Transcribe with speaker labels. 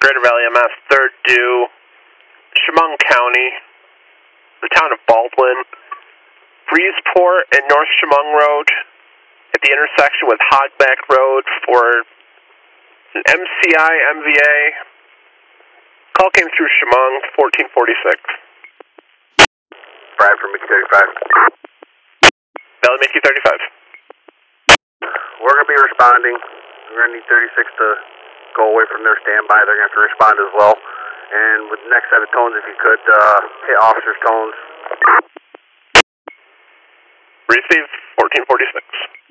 Speaker 1: Greater Valley MS, 3rd due, Chemung County, the town of Baldwin, Breezeport and North Chemung Road at the intersection with Hogback Road for an MCI MVA. Call came through Chemung, 1446.
Speaker 2: Brad from Mickey 35.
Speaker 1: Valley Mickey 35.
Speaker 2: We're going to be responding. We're going to need 36 to go away from their standby. They're going to have to respond as well. And with the next set of tones, if you could hit officer's tones.
Speaker 1: Receive, 1446.